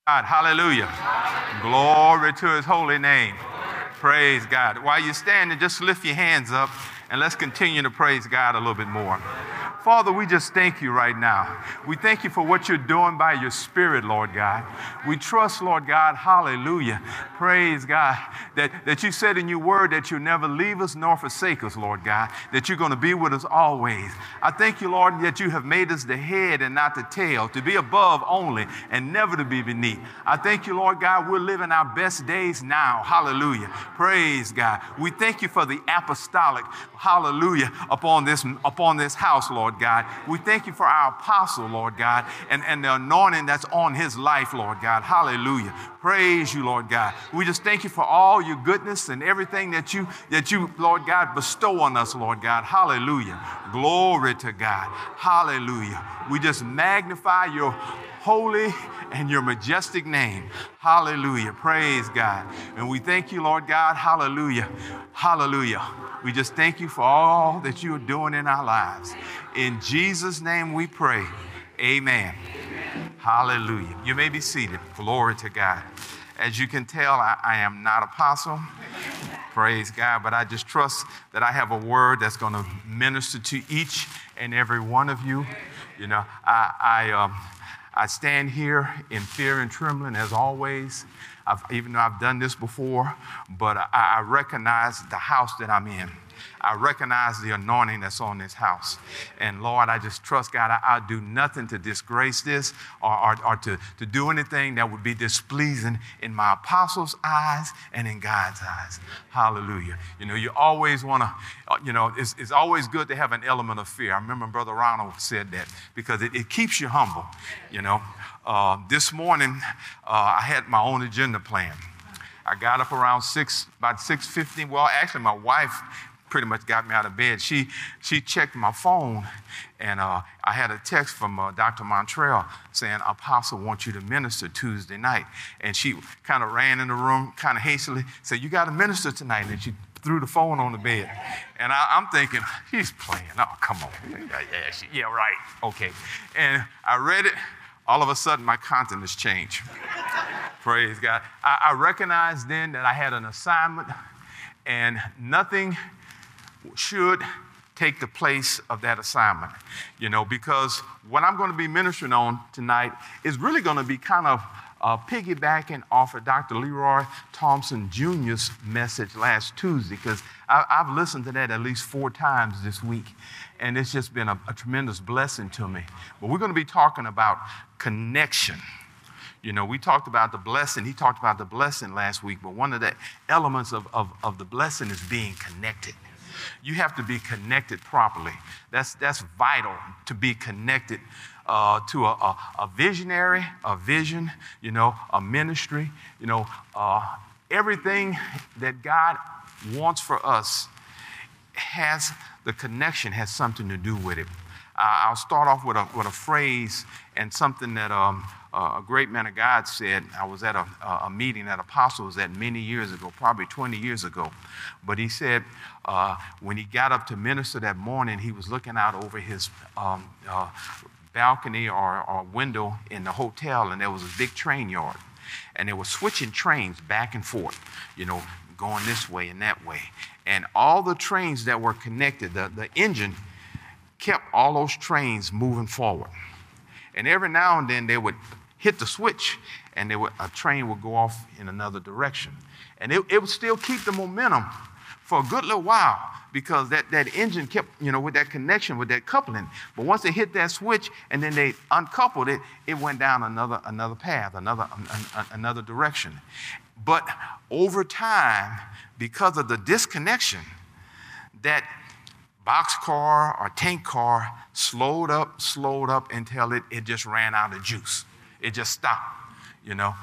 God, hallelujah. Glory to his holy name. Praise God. While you're standing, just lift your hands up and let's continue to praise God a little bit more. Father, we just thank you right now. We thank you for what you're doing by your Spirit, Lord God. We trust, Lord God, hallelujah. Praise God, that you said in your word that you'll never leave us nor forsake us, Lord God, that you're going to be with us always. I thank you, Lord, that you have made us the head and not the tail, to be above only and never to be beneath. I thank you, Lord God, we're living our best days now. Hallelujah. Praise God. We thank you for the apostolic, hallelujah, upon this house, Lord God. We thank you for our apostle, Lord God, and the anointing that's on his life, Lord God. Hallelujah. Praise you, Lord God. We just thank you for all your goodness and everything that you, Lord God, bestow on us, Lord God. Hallelujah. Glory to God. Hallelujah. We just magnify your holy and your majestic name. Hallelujah. Praise God. And we thank you, Lord God. Hallelujah. Hallelujah. We just thank you for all that you are doing in our lives. In Jesus' name we pray. Amen. Hallelujah. You may be seated. Glory to God. As you can tell, I am not apostle. Praise God. But I just trust that I have a word that's going to minister to each and every one of you. You know, I stand here in fear and trembling as always, even though I've done this before, but I recognize the house that I'm in. I recognize the anointing that's on this house. And Lord, I just trust God. I'll do nothing to disgrace this or to do anything that would be displeasing in my apostles' eyes and in God's eyes. Hallelujah. You know, you always want to, it's always good to have an element of fear. I remember Brother Ronald said that because it keeps you humble, you know. This morning, I had my own agenda plan. I got up around about 6:15. Well, actually, my wife pretty much got me out of bed. She checked my phone, and I had a text from Dr. Montreal saying, Apostle wants you to minister Tuesday night. And she kind of ran in the room, kind of hastily, said, you got to minister tonight. And she threw the phone on the bed. And I'm thinking, he's playing. Oh, come on. Yeah, right. Okay. And I read it. All of a sudden, my countenance changed. Praise God. I recognized then that I had an assignment, and nothing should take the place of that assignment, you know, because what I'm going to be ministering on tonight is really going to be kind of piggybacking off of Dr. Leroy Thompson Jr.'s message last Tuesday, because I've listened to that at least 4 times this week, and it's just been a tremendous blessing to me. But we're going to be talking about connection. You know, we talked about the blessing. He talked about the blessing last week, but one of the elements of the blessing is being connected. You have to be connected properly. That's vital, to be connected to a visionary, a vision, you know, a ministry, you know, everything that God wants for us the connection has something to do with it. I'll start off with a phrase and something that a great man of God said. I was at a meeting that Apostle was at many years ago, probably 20 years ago. But he said when he got up to minister that morning, he was looking out over his balcony or window in the hotel, and there was a big train yard. And they were switching trains back and forth, you know, going this way and that way. And all the trains that were connected, the engine kept all those trains moving forward. And every now and then they would hit the switch, and a train would go off in another direction. And it would still keep the momentum for a good little while, because that engine kept, you know, with that connection, with that coupling. But once they hit that switch and then they uncoupled it, it went down another path, another direction. But over time, because of the disconnection, that boxcar or tank car slowed up until it just ran out of juice. It just stopped, you know.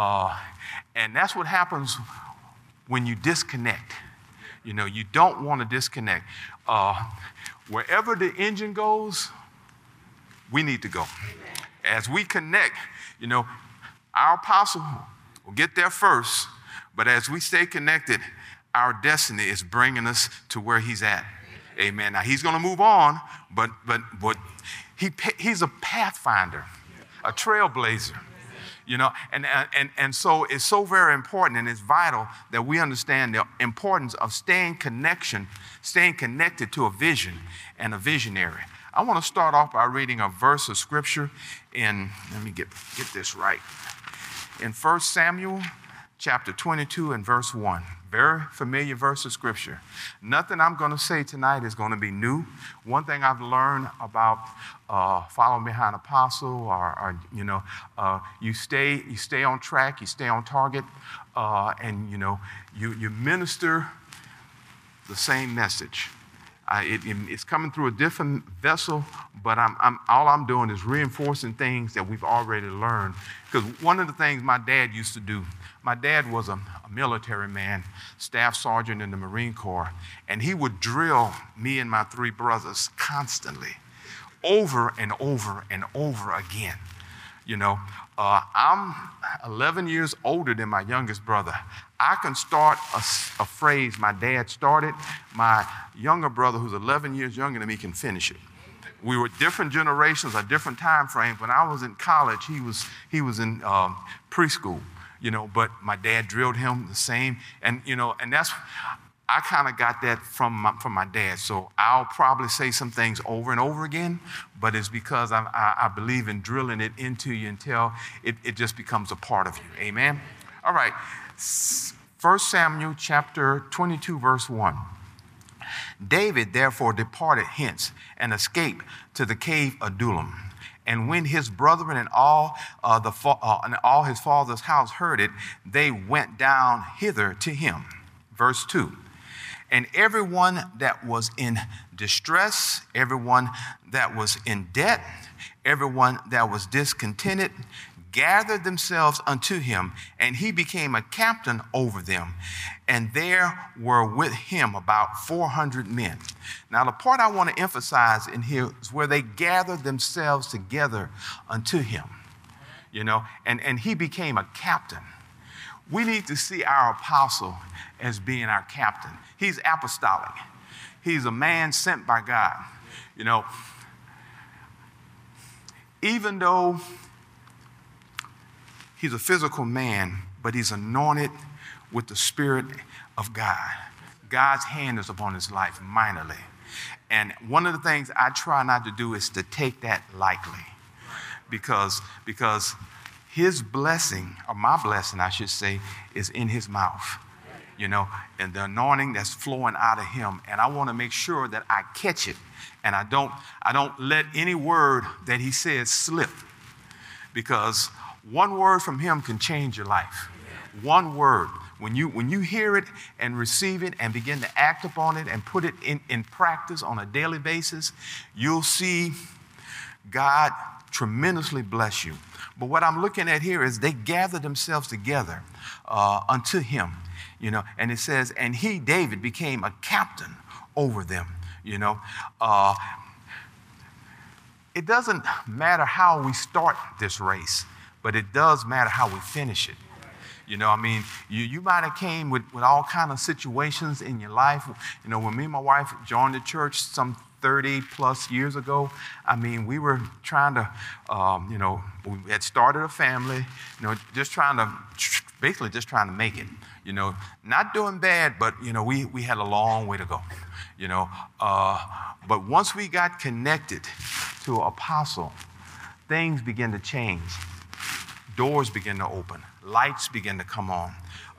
And that's what happens when you disconnect. You know, you don't want to disconnect. Wherever the engine goes, we need to go. As we connect, you know, our apostle will get there first, but as we stay connected, our destiny is bringing us to where he's at. Amen. Now, he's going to move on, but he's a pathfinder, a trailblazer. You know, and so it's so very important and it's vital that we understand the importance of staying connected to a vision and a visionary. I want to start off by reading a verse of scripture let me get this right. In 1 Samuel chapter 22 and verse 1. Very familiar verse of scripture. Nothing I'm going to say tonight is going to be new. One thing I've learned about following behind apostle, you stay on track, you stay on target, and you minister the same message. It's coming through a different vessel, but all I'm doing is reinforcing things that we've already learned. Because one of the things my dad used to do, my dad was a military man, staff sergeant in the Marine Corps, and he would drill me and my three brothers constantly, over and over and over again. I'm 11 years older than my youngest brother. I can start a phrase my dad started. My younger brother, who's 11 years younger than me, can finish it. We were different generations, a different time frame. When I was in college, he was in preschool, but my dad drilled him the same. And I kind of got that from my dad. So I'll probably say some things over and over again, but it's because I believe in drilling it into you until it just becomes a part of you. Amen? All right. 1 Samuel chapter 22, verse 1. David therefore departed hence and escaped to the cave of Adullam. And when his brethren and all his father's house heard it, they went down hither to him. Verse 2. And everyone that was in distress, everyone that was in debt, everyone that was discontented, gathered themselves unto him, and he became a captain over them. And there were with him about 400 men. Now, the part I want to emphasize in here is where they gathered themselves together unto him, and he became a captain. We need to see our apostle as being our captain. He's apostolic. He's a man sent by God. Even though he's a physical man, but he's anointed with the Spirit of God. God's hand is upon his life mightily. And one of the things I try not to do is to take that lightly, because his blessing, or my blessing, I should say, is in his mouth, and the anointing that's flowing out of him. And I want to make sure that I catch it, and I don't let any word that he says slip, because one word from him can change your life. One word. When you hear it and receive it and begin to act upon it and put it in practice on a daily basis, you'll see God tremendously bless you. But what I'm looking at here is they gathered themselves together unto him, and it says, and he, David, became a captain over them, It doesn't matter how we start this race, but it does matter how we finish it. You might have came with all kind of situations in your life. When me and my wife joined the church some 30 plus years ago, we were trying to, we had started a family, just trying to make it, not doing bad, but, we had a long way to go, but once we got connected to an apostle, things began to change. Doors begin to open. Lights begin to come on.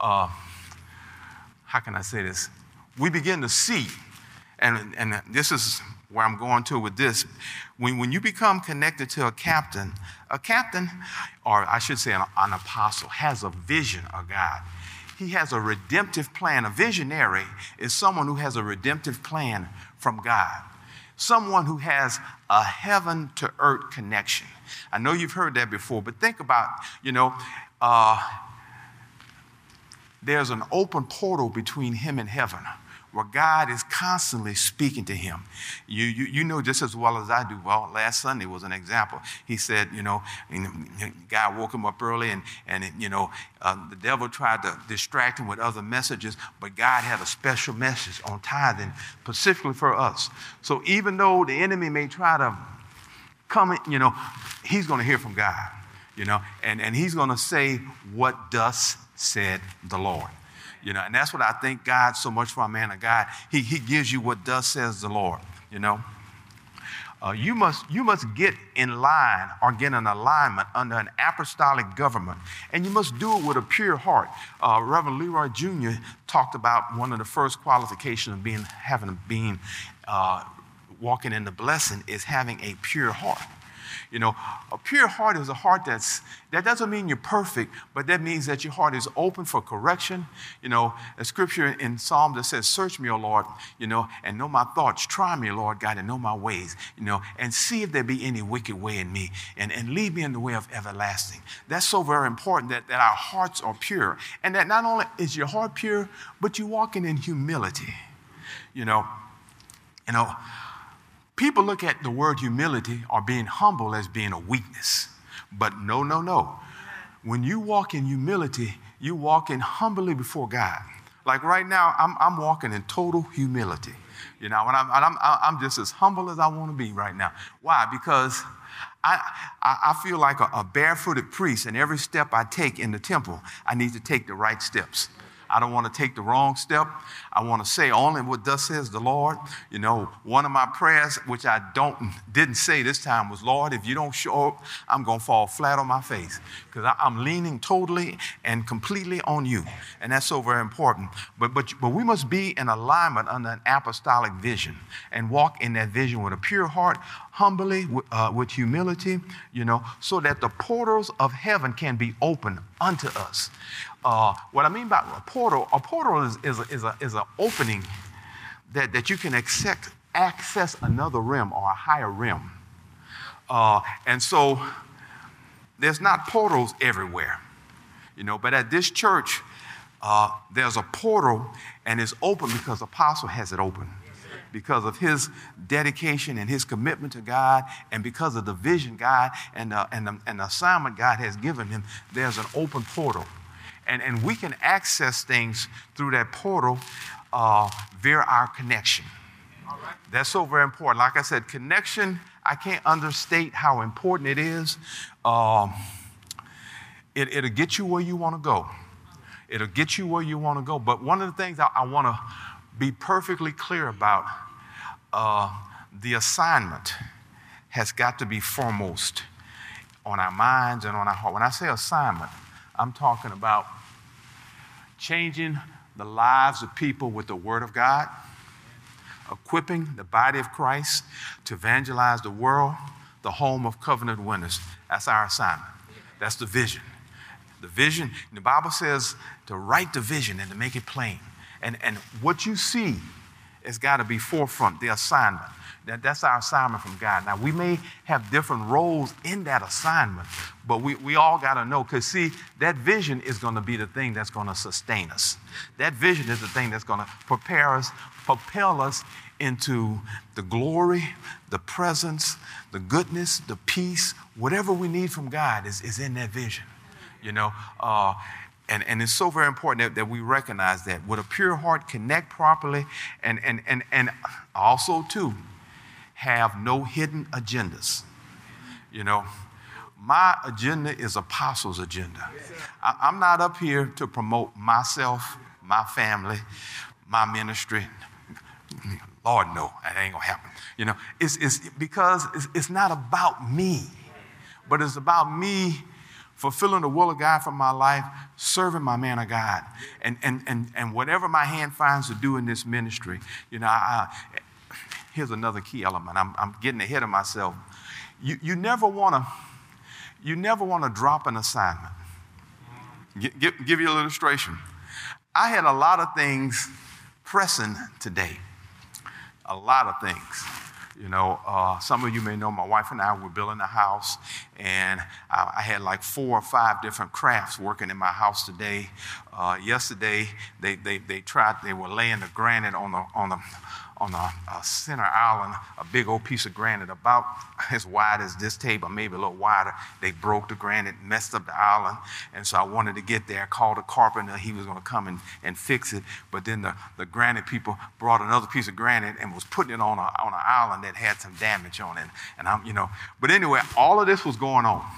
How can I say this? We begin to see, and this is where I'm going to with this. When you become connected to a captain, or I should say an apostle, has a vision of God. He has a redemptive plan. A visionary is someone who has a redemptive plan from God. Someone who has a heaven to earth connection. I know you've heard that before, but think about, there's an open portal between him and heaven where God is constantly speaking to him. You know just as well as I do. Well, last Sunday was an example. He said, God woke him up early and the devil tried to distract him with other messages, but God had a special message on tithing specifically for us. So even though the enemy may try to come, he's going to hear from God. and he's going to say what thus said the Lord. And that's what I thank God so much for, a man of God. He gives you what thus says the Lord. You must get in line or get in alignment under an apostolic government, and you must do it with a pure heart. Reverend Leroy Jr. talked about one of the first qualifications of walking in the blessing is having a pure heart. A pure heart is a heart that doesn't mean you're perfect, but that means that your heart is open for correction. A scripture in Psalm that says, search me, O Lord, and know my thoughts. Try me, Lord God, and know my ways, and see if there be any wicked way in me, and lead me in the way of everlasting. That's so very important that our hearts are pure, and that not only is your heart pure, but you're walking in humility. People look at the word humility or being humble as being a weakness. But no. When you walk in humility, you walk in humbly before God. Like right now, I'm walking in total humility. When I'm just as humble as I want to be right now. Why? Because I feel like a barefooted priest, and every step I take in the temple, I need to take the right steps. I don't want to take the wrong step. I want to say only what thus says the Lord. One of my prayers, which I didn't say this time, was, Lord, if you don't show up, I'm going to fall flat on my face, because I'm leaning totally and completely on you. And that's so very important. But we must be in alignment under an apostolic vision and walk in that vision with a pure heart, humbly, with humility, so that the portals of heaven can be opened unto us. What I mean by a portal is an opening that you can access another realm or a higher realm. And so there's not portals everywhere, but at this church, there's a portal, and it's open because Apostle has it open. Because of his dedication and his commitment to God, and because of the vision God and the assignment God has given him, there's an open portal. And we can access things through that portal via our connection. All right. That's so very important. Like I said, connection, I can't understate how important it is. It'll get you where you want to go. It'll get you where you want to go. But one of the things I want to be perfectly clear about, the assignment has got to be foremost on our minds and on our heart. When I say assignment, I'm talking about changing the lives of people with the Word of God, equipping the body of Christ to evangelize the world, the home of covenant winners. That's our assignment. That's the vision. The vision, the Bible says to write the vision and to make it plain. And what you see has got to be forefront, the assignment. That's our assignment from God. Now, we may have different roles in that assignment, but we all got to know, because, see, that vision is going to be the thing that's going to sustain us. That vision is the thing that's going to propel us into the glory, the presence, the goodness, the peace. Whatever we need from God is in that vision, And it's so very important that we recognize that. With a pure heart, connect properly, and also, too, have no hidden agendas. My agenda is Apostle's agenda. I'm not up here to promote myself, my family, my ministry. Lord, no, that ain't gonna happen. It's because it's not about me, but it's about me fulfilling the will of God for my life, serving my man of God, and whatever my hand finds to do in this ministry. Here's another key element. I'm getting ahead of myself. You never want to drop an assignment. Give you an illustration. I had a lot of things pressing today. A lot of things. Some of you may know my wife and I were building a house, and I had like 4 or 5 different crafts working in my house today. Yesterday, they were laying the granite on the center island, a big old piece of granite about as wide as this table, maybe a little wider. They broke the granite, messed up the island, and so I wanted to get there, called a carpenter. He was going to come and fix it, but then the granite people brought another piece of granite and was putting it on an island that had some damage on it. And but anyway, all of this was going on.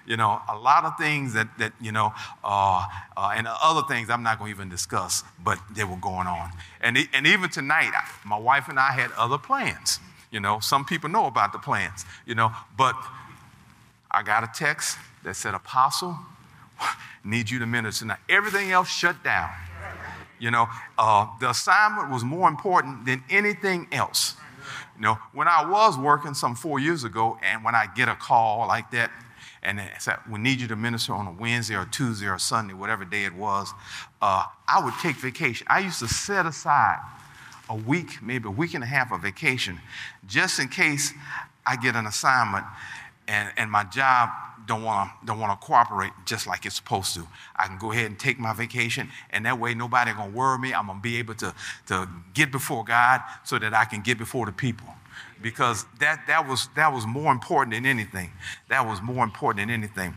You know, a lot of things that and other things I'm not going to even discuss, but they were going on. And even tonight, my wife and I had other plans. You know, some people know about the plans, you know, but I got a text that said, Apostle, need you to minister tonight. Everything else shut down. You know, the assignment was more important than anything else. You know, when I was working some 4 years ago, and when I get a call like that, and it said, we need you to minister on a Wednesday or Tuesday or Sunday, whatever day it was, I would take vacation. I used to set aside a week, maybe a week and a half of vacation, just in case I get an assignment and my job don't want to cooperate just like it's supposed to. I can go ahead and take my vacation, and that way nobody gonna worry me. I'm gonna be able to get before God so that I can get before the people. Because that was more important than anything. That was more important than anything.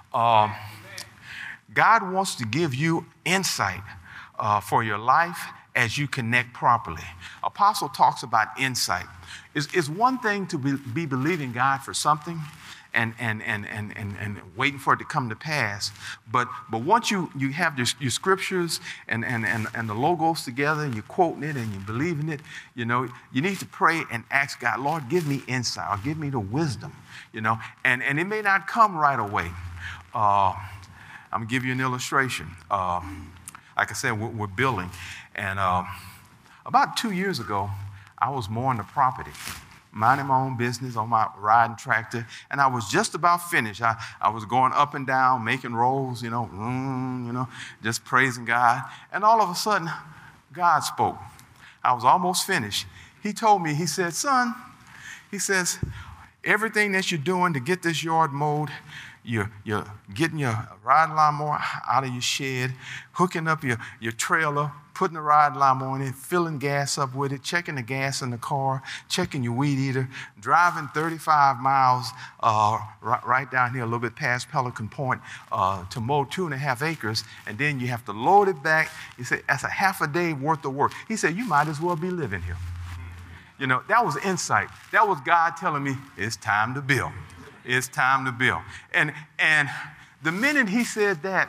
God wants to give you insight for your life as you connect properly. Apostle talks about insight. It's one thing to be believing God for something and waiting for it to come to pass. But once you have your scriptures and the logos together, and you're quoting it and you're believing it, you know, you need to pray and ask God, Lord, give me insight or give me the wisdom, you know, and it may not come right away. I'm gonna give you an illustration. Like I said, we're building, and about 2 years ago, I was mowing the property, minding my own business on my riding tractor, and I was just about finished. I was going up and down, making rolls, you know, just praising God. And all of a sudden, God spoke. I was almost finished. He told me, he said, son, he says, everything that you're doing to get this yard mowed, you're getting your riding lawnmower out of your shed, hooking up your trailer, putting the riding lawnmower in it, filling gas up with it, checking the gas in the car, checking your weed eater, driving 35 miles right down here a little bit past Pelican Point to mow 2.5 acres, and then you have to load it back. He said, that's a half a day worth of work. He said, you might as well be living here. You know, that was insight. That was God telling me, it's time to build. It's time to build. And the minute he said that,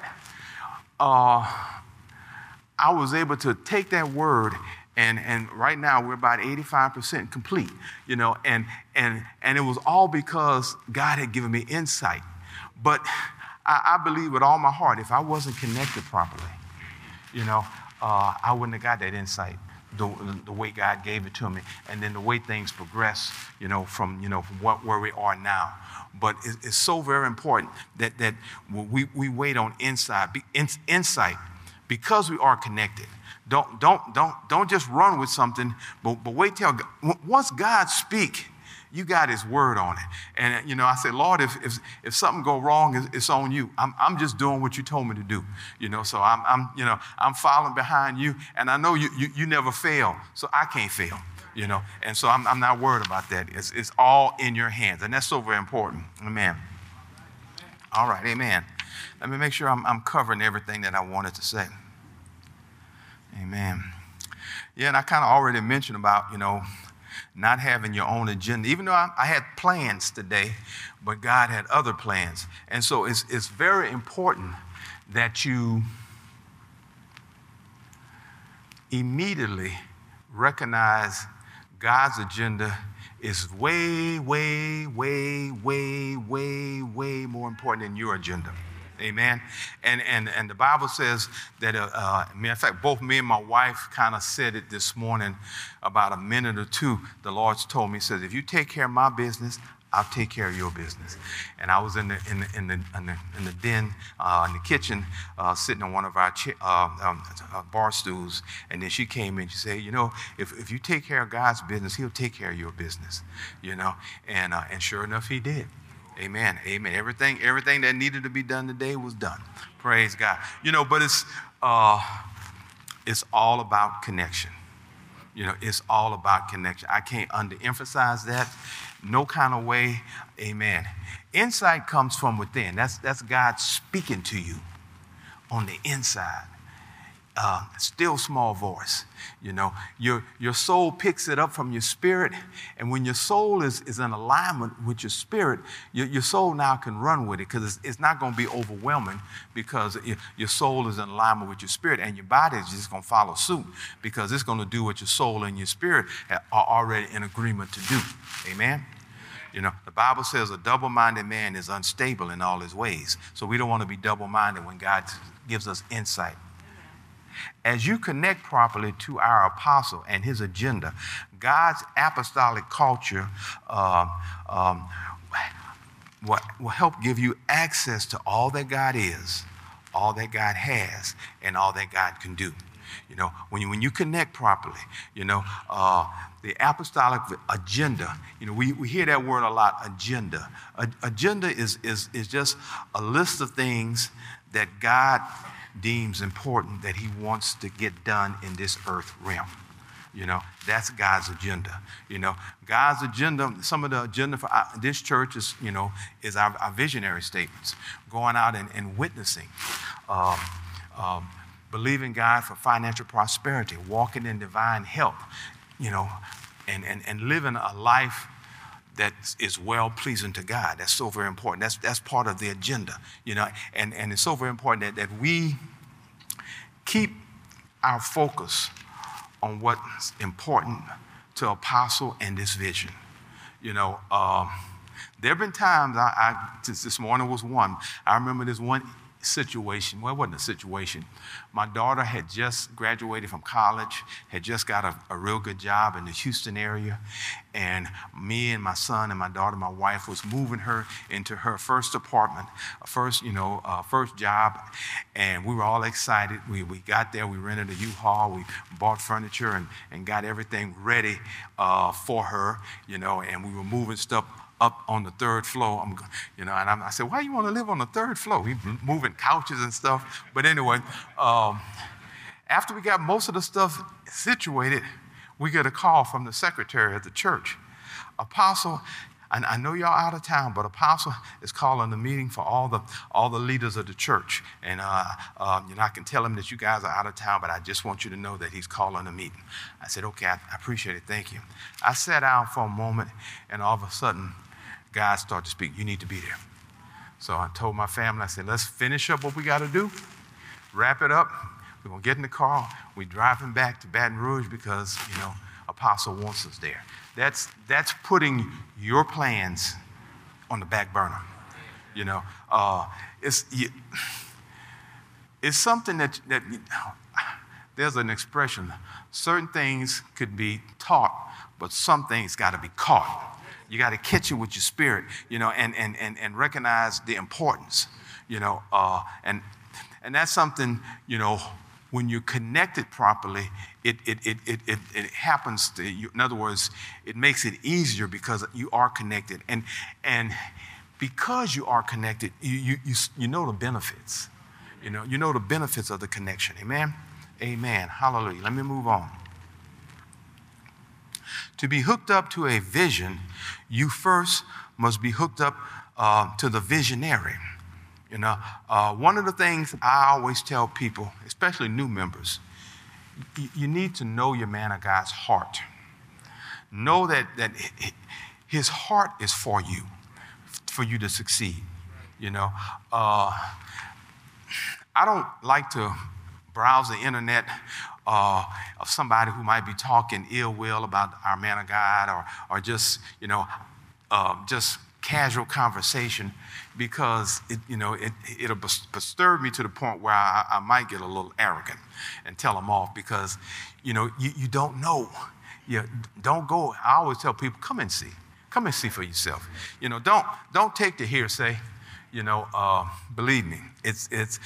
I was able to take that word, and right now we're about 85% complete, you know, and it was all because God had given me insight. But I believe with all my heart, if I wasn't connected properly, you know, I wouldn't have got that insight the way God gave it to me, and then the way things progress, you know, from where we are now. But it's so very important that we wait on insight because we are connected. Don't just run with something, but wait till once God speak, you got His word on it. And you know, I said, Lord, if something go wrong, it's on you. I'm just doing what you told me to do. You know, so I'm following behind you, and I know you never fail, so I can't fail. You know, and so I'm not worried about that. It's all in your hands, and that's so very important. Amen. All right, amen. Let me make sure I'm covering everything that I wanted to say. Amen. Yeah, and I kind of already mentioned about, you know, not having your own agenda. Even though I had plans today, but God had other plans. And so it's very important that you immediately recognize God's agenda is way, way, way, way, way, way more important than your agenda. Amen. And the Bible says that, matter of fact, both me and my wife kind of said it this morning about a minute or two. The Lord's told me, He says, if you take care of my business, I'll take care of your business. And I was in the den, in the kitchen, sitting on one of our bar stools. And then she came in. She said, you know, if you take care of God's business, He'll take care of your business. You know, and sure enough, He did. Amen. Amen. Everything that needed to be done today was done. Praise God. You know, but it's all about connection. You know, it's all about connection. I can't underemphasize that. No kind of way. Amen. Insight comes from within. That's God speaking to you on the inside. still small voice. Your soul picks it up from your spirit, and when your soul is in alignment with your spirit, your soul now can run with it, because it's not going to be overwhelming, because your soul is in alignment with your spirit, and your body is just going to follow suit, because it's going to do what your soul and your spirit are already in agreement to do. Amen? The Bible says a double-minded man is unstable in all his ways. So we don't want to be double-minded when God gives us insight. As you connect properly to our apostle and his agenda, God's apostolic culture will help give you access to all that God is, all that God has, and all that God can do. When you connect properly, the apostolic agenda, we hear that word a lot, agenda. Agenda is just a list of things that God deems important that he wants to get done in this earth realm. That's God's agenda. God's agenda, some of the agenda for this church is our visionary statements, going out and witnessing, believing God for financial prosperity, walking in divine health, and living a life that is well-pleasing to God. That's so very important. That's part of the agenda, and it's so very important that we keep our focus on what's important to Apostle and this vision. There have been times, this morning was one, I remember this one situation. Well, it wasn't a situation. My daughter had just graduated from college, had just got a real good job in the Houston area, and me and my son and my daughter, my wife, was moving her into her first apartment, first job, and we were all excited. We got there, we rented a U-Haul, we bought furniture and got everything ready for her, and we were moving stuff up on the third floor, I said, why you want to live on the third floor? We moving couches and stuff. But anyway, after we got most of the stuff situated, we get a call from the secretary at the church. Apostle, and I know y'all out of town, but Apostle is calling a meeting for all the leaders of the church. And I can tell him that you guys are out of town, but I just want you to know that he's calling a meeting. I said, okay, I appreciate it, thank you. I sat down for a moment, and all of a sudden, God started to speak. You need to be there. So I told my family, I said, let's finish up what we got to do, wrap it up. We're going to get in the car. We're driving back to Baton Rouge because, Apostle wants us there. That's putting your plans on the back burner. It's something that there's an expression. Certain things could be taught, but some things got to be caught. You got to catch it with your spirit, and recognize the importance, and that's something, when you're connected properly, it happens to you. In other words, it makes it easier because you are connected, and because you are connected, you know the benefits, you know the benefits of the connection. Amen, amen, hallelujah. Let me move on. To be hooked up to a vision, you first must be hooked up to the visionary. One of the things I always tell people, especially new members, you need to know your man of God's heart. Know that his heart is for you to succeed. I don't like to browse the internet of somebody who might be talking ill will about our man of God, or just just casual conversation, because it'll disturb me to the point where I might get a little arrogant and tell them off, because you don't know. Don't go. I always tell people, come and see for yourself. Don't take the hearsay. Believe me, it's.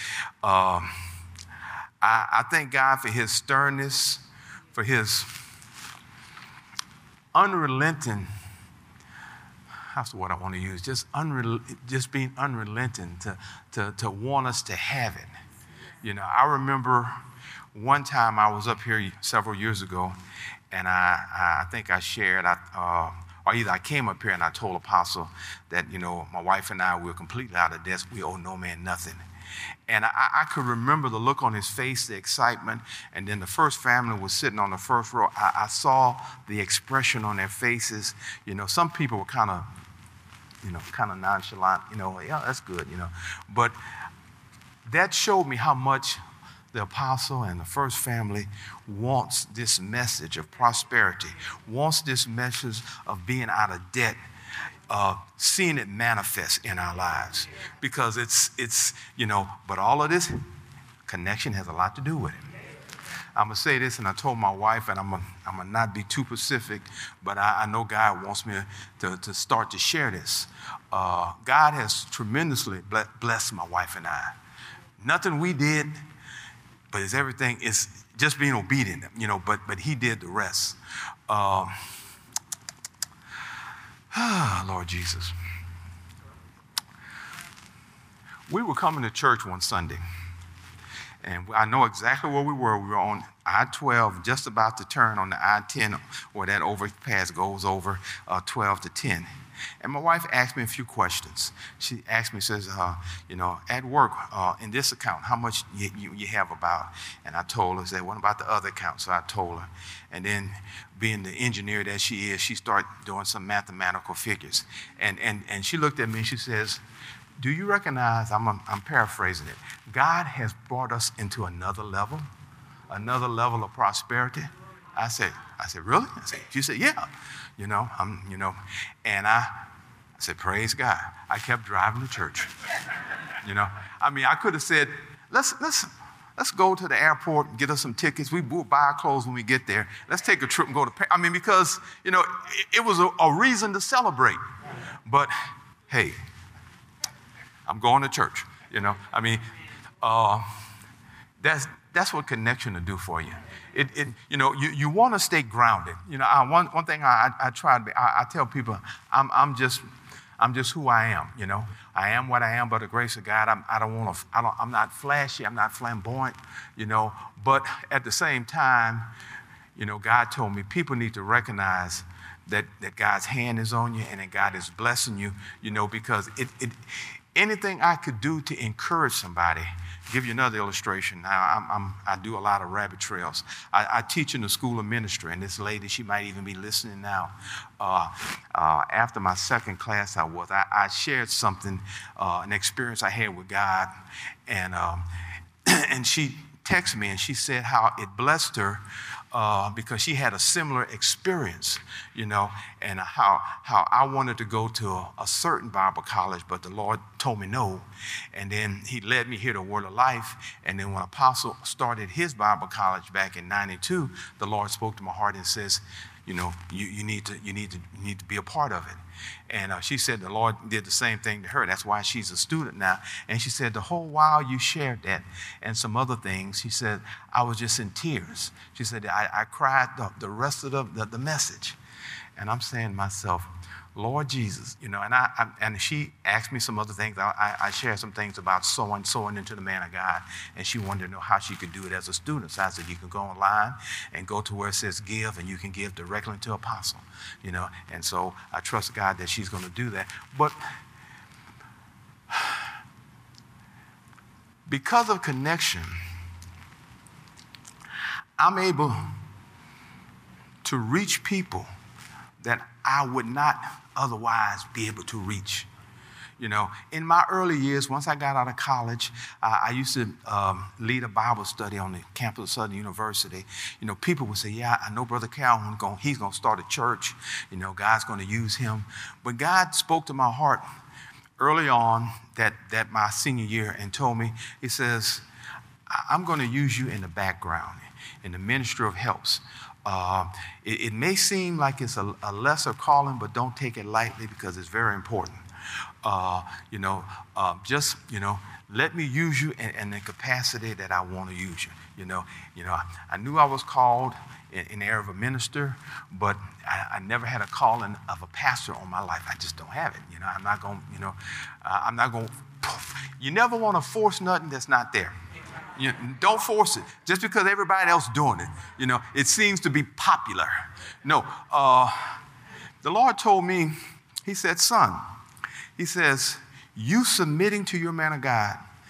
I thank God for his sternness, for his unrelenting, that's the word I want to use, just being unrelenting to want us to have it. I remember one time I was up here several years ago, and I think I shared, or either I came up here and I told Apostle that, my wife and I, we were completely out of debt. We owe no man nothing. And I could remember the look on his face, the excitement. And then the first family was sitting on the first row. I saw the expression on their faces. You know, some people were kind of nonchalant, yeah, that's good, But that showed me how much the apostle and the first family wants this message of prosperity, wants this message of being out of debt, seeing it manifest in our lives. Because it's but all of this connection has a lot to do with it. I'm going to say this, and I told my wife, and I'm going to not be too specific, but I know God wants me to start to share this. God has tremendously blessed my wife and I. Nothing we did, but it's everything. It's just being obedient, but he did the rest. Lord Jesus. We were coming to church one Sunday. And I know exactly where we were. We were on I-12, just about to turn on the I-10, where that overpass goes over 12 to 10. And my wife asked me a few questions. She asked me, says, at work, in this account, how much you have about? And I told her, said, what about the other account? So I told her. And then, being the engineer that she is, she started doing some mathematical figures. And she looked at me and she says, do you recognize, I'm paraphrasing it, God has brought us into another level of prosperity? I said, really? She said, yeah. And I said, praise God. I kept driving to church. I could have said, let's go to the airport and get us some tickets. We'll buy our clothes when we get there. Let's take a trip and go to Paris. Because, it was a reason to celebrate. But, hey, I'm going to church, that's what connection will do for you. You want to stay grounded. One thing I try to be, I tell people, I'm just who I am. I am what I am by the grace of God. I'm not flashy. I'm not flamboyant. But at the same time, God told me people need to recognize that God's hand is on you and that God is blessing you. Because anything I could do to encourage somebody. Give you another illustration. Now, I do a lot of rabbit trails. I teach in the school of ministry, and this lady, she might even be listening now. After my second class I shared something, an experience I had with God, and she texted me, and she said how it blessed her because she had a similar experience, and how I wanted to go to a certain Bible college, but the Lord told me no. And then he led me here to Word of Life. And then when Apostle started his Bible college back in 92, the Lord spoke to my heart and says, you need to be a part of it. And she said the Lord did the same thing to her. That's why she's a student now. And she said the whole while you shared that and some other things, she said, I was just in tears. She said, I cried the rest of the message. And I'm saying to myself, Lord Jesus, and she asked me some other things. I shared some things about sowing into the man of God, and she wanted to know how she could do it as a student. So I said, you can go online and go to where it says give, and you can give directly to Apostle, And so I trust God that she's going to do that. But because of connection, I'm able to reach people that I would not otherwise be able to reach. In my early years, once I got out of college, I used to lead a Bible study on the campus of Southern University. People would say, yeah, I know Brother Calvin, he's going to start a church. God's going to use him. But God spoke to my heart early on that my senior year and told me, he says, I'm going to use you in the background, in the ministry of helps. It may seem like it's a lesser calling, but don't take it lightly because it's very important. Let me use you in the capacity that I want to use you. I knew I was called in the area of a minister, but I never had a calling of a pastor on my life. I just don't have it. I'm not going. You never want to force nothing that's not there. Don't force it just because everybody else doing it. It seems to be popular. No, the Lord told me, he said, son, he says, you submitting to your man of God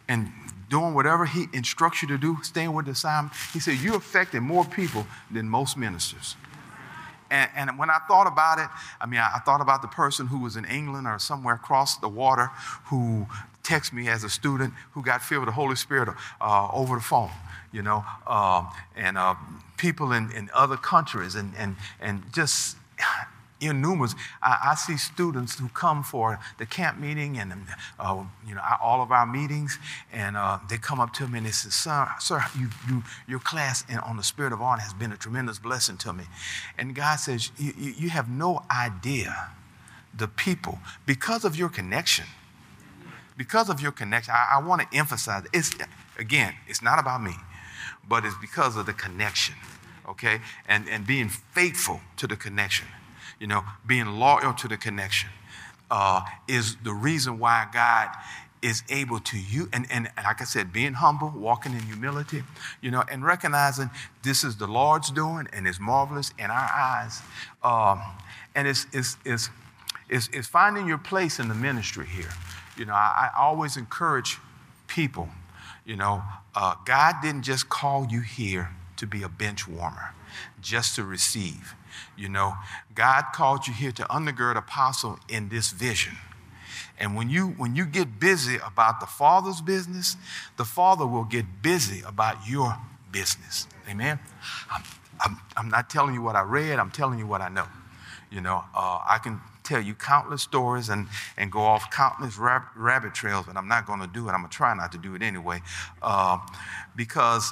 and doing whatever he instructs you to do, staying with the assignment, he said, you're affecting more people than most ministers. And when I thought about it, I thought about the person who was in England or somewhere across the water who texted me as a student who got filled with the Holy Spirit over the phone, and people in other countries and just numerous. I see students who come for the camp meeting and all of our meetings, and they come up to me and they say, "Sir, your class on the Spirit of Honor has been a tremendous blessing to me." And God says, "You have no idea the people because of your connection." Because of your connection, I want to emphasize it's not about me, but it's because of the connection, okay, and being faithful to the connection. Being loyal to the connection is the reason why God is able to use, and like I said, being humble, walking in humility, and recognizing this is the Lord's doing and it's marvelous in our eyes. And it's finding your place in the ministry here. I always encourage people, God didn't just call you here to be a bench warmer, just to receive. God called you here to undergird apostle in this vision. And when you get busy about the Father's business, the Father will get busy about your business. Amen? I'm not telling you what I read. I'm telling you what I know. I can tell you countless stories and go off countless rabbit trails, but I'm not going to do it. I'm going to try not to do it anyway, because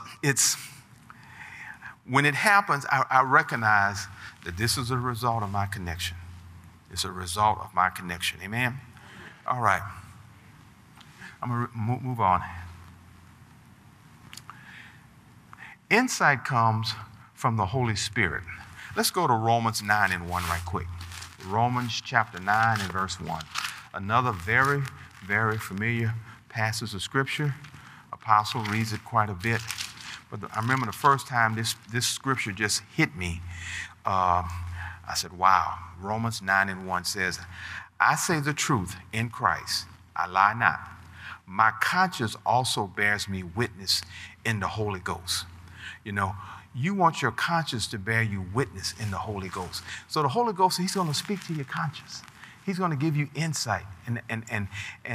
when it happens, I recognize that this is a result of my connection. It's a result of my connection. Amen? All right. I'm going to move on. Insight comes from the Holy Spirit. Let's go to Romans 9:1 right quick. Romans chapter 9 and verse 1. Another very, very familiar passage of Scripture. Apostle reads it quite a bit. But I remember the first time this scripture just hit me. I said, wow. Romans 9:1 says, I say the truth in Christ. I lie not. My conscience also bears me witness in the Holy Ghost. You want your conscience to bear you witness in the Holy Ghost. So the Holy Ghost, he's going to speak to your conscience. He's going to give you insight. And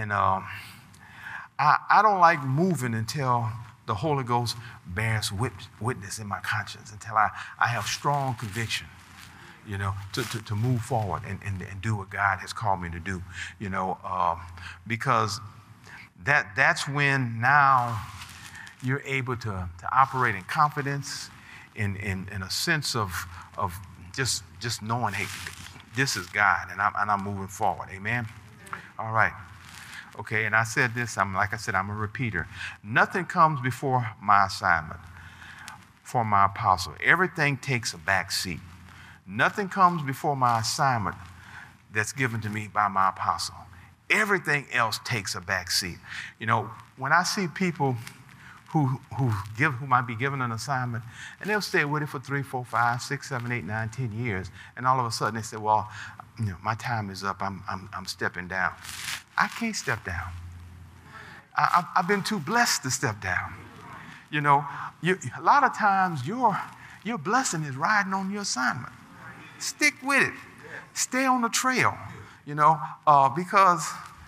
I don't like moving until the Holy Ghost bears witness in my conscience, until I have strong conviction, to move forward and do what God has called me to do, because that's when now you're able to operate in confidence, in a sense of just knowing, hey, this is God, and I'm moving forward. Amen? All right. Okay, and I said this, I'm a repeater. Nothing comes before my assignment for my apostle. Everything takes a back seat. Nothing comes before my assignment that's given to me by my apostle. Everything else takes a back seat. When I see people who might be given an assignment, and they'll stay with it for 3, 4, 5, 6, 7, 8, 9, 10 years, and all of a sudden they say, well, my time is up, I'm stepping down. I can't step down. I've been too blessed to step down. A lot of times your blessing is riding on your assignment. Stick with it. Stay on the trail, because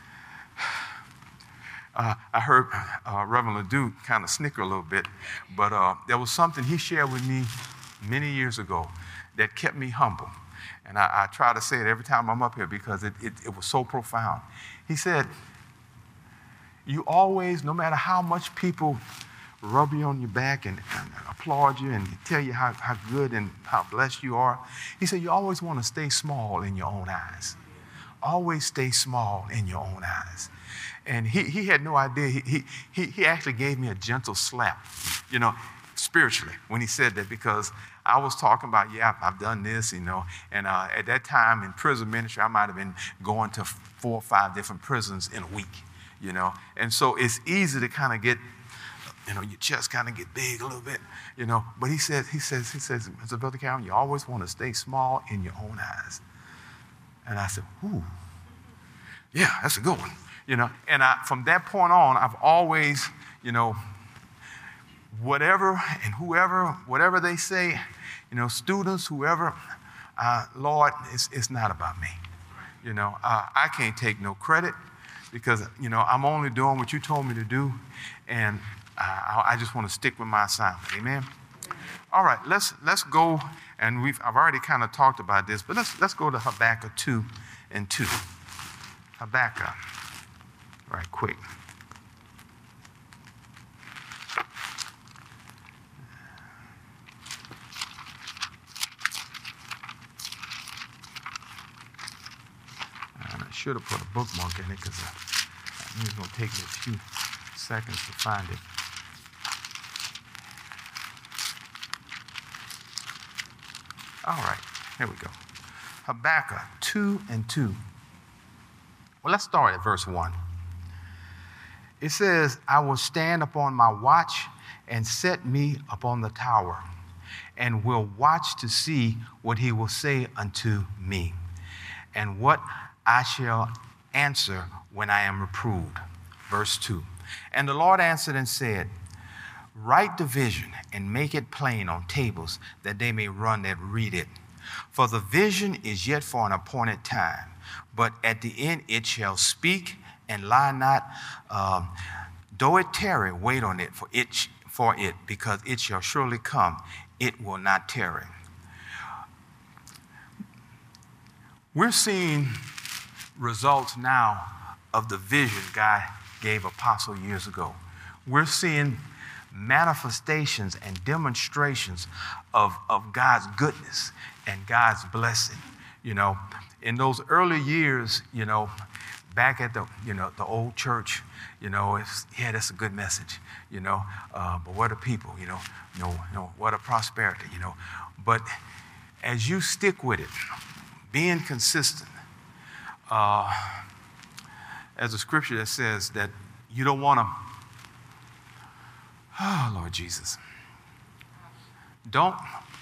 I heard Reverend LeDuc kind of snicker a little bit, but there was something he shared with me many years ago that kept me humble. And I try to say it every time I'm up here because it was so profound. He said, you always, no matter how much people rub you on your back and applaud you and tell you how good and how blessed you are, he said, you always want to stay small in your own eyes. Always stay small in your own eyes. And he had no idea. He actually gave me a gentle slap, spiritually, when he said that, because I was talking about, I've done this, and at that time in prison ministry, I might have been going to 4 or 5 different prisons in a week, and so it's easy to kind of get, your chest kind of get big a little bit, but he says, Mr. Brother Calvin, you always want to stay small in your own eyes. And I said, ooh, yeah, that's a good one. And from that point on, I've always, whatever and whoever, whatever they say, students, whoever, Lord, it's not about me. I can't take no credit because, I'm only doing what you told me to do, and I just want to stick with my assignment. Amen? All right, let's go, and I've already kind of talked about this, but let's go to Habakkuk 2:2. Habakkuk, right quick. I should have put a bookmark in it because I knew it was going to take me a few seconds to find it. All right, here we go. Habakkuk 2:2. Well, let's start at verse 1. It says, I will stand upon my watch and set me upon the tower, and will watch to see what he will say unto me, and what I shall answer when I am reproved. Verse 2. And the Lord answered and said, write the vision and make it plain on tables, that they may run that read it. For the vision is yet for an appointed time, but at the end it shall speak and lie not. Though it tarry, wait on it, for it, because it shall surely come. It will not tarry. We're seeing results now of the vision God gave Apostle years ago. We're seeing manifestations and demonstrations of God's goodness and God's blessing. In those early years, back at the old church, that's a good message, but what are people, what are prosperity, but as you stick with it, being consistent, as a scripture that says that you don't want to, oh, Lord Jesus, don't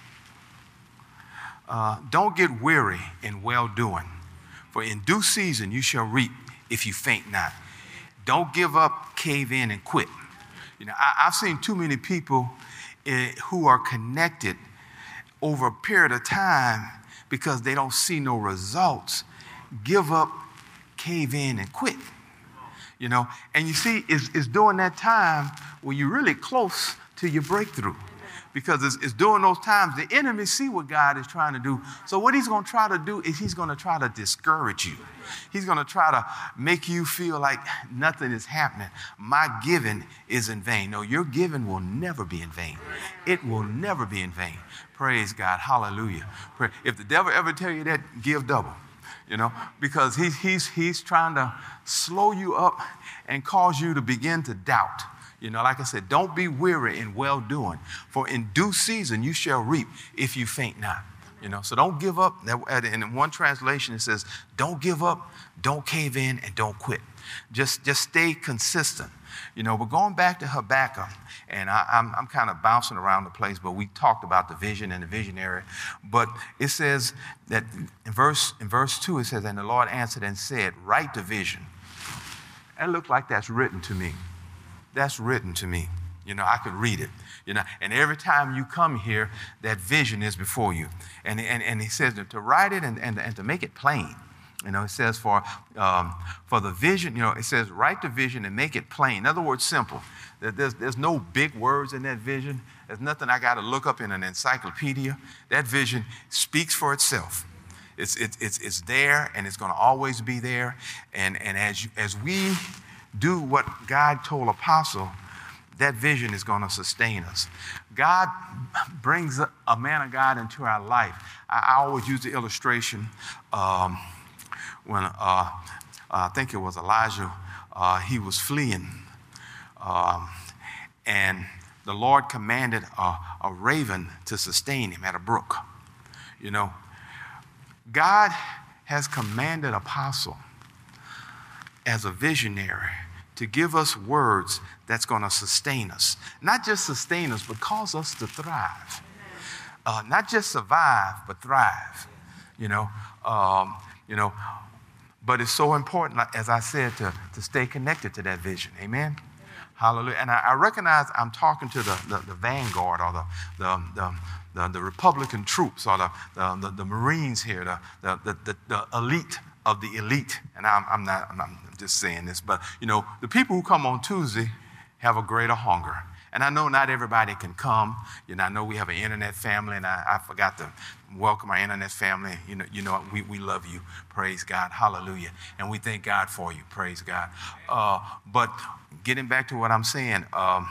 get weary in well-doing, for in due season you shall reap if you faint not. Don't give up, cave in, and quit. I've seen too many people who are connected over a period of time because they don't see no results, give up, cave in, and quit. And you see, it's during that time when you're really close to your breakthrough. Because it's during those times the enemy see what God is trying to do. So what he's going to try to do is he's going to try to discourage you. He's going to try to make you feel like nothing is happening. My giving is in vain. No, your giving will never be in vain. It will never be in vain. Praise God. Hallelujah. If the devil ever tell you that, give double. Because he's trying to slow you up and cause you to begin to doubt. Like I said, don't be weary in well-doing, for in due season you shall reap if you faint not. So don't give up. In one translation, it says, don't give up, don't cave in, and don't quit. Just stay consistent. We're going back to Habakkuk, and I'm kind of bouncing around the place, but we talked about the vision and the visionary. But it says that in verse 2, it says, and the Lord answered and said, write the vision. That looked like that's written to me. That's written to me. I could read it. And every time you come here, that vision is before you. And he says to write it and to make it plain. It says for the vision, it says write the vision and make it plain. In other words, simple. There's no big words in that vision. There's nothing I got to look up in an encyclopedia. That vision speaks for itself. It's there, and it's going to always be there. And as we do what God told Apostle, that vision is going to sustain us. God brings a man of God into our life. I always use the illustration when I think it was Elijah, he was fleeing, and the Lord commanded a raven to sustain him at a brook. God has commanded Apostle as a visionary to give us words that's going to sustain us. Not just sustain us, but cause us to thrive. Not just survive, but thrive. But it's so important, like, as I said, to stay connected to that vision. Amen? Hallelujah. And I recognize I'm talking to the vanguard or the Republican troops or the Marines here, the elite of the elite. And I'm just saying this, but the people who come on Tuesday have a greater hunger. And I know not everybody can come. I know we have an internet family, and I forgot to welcome our internet family. We love you. Praise God. Hallelujah. And we thank God for you. Praise God. But getting back to what I'm saying,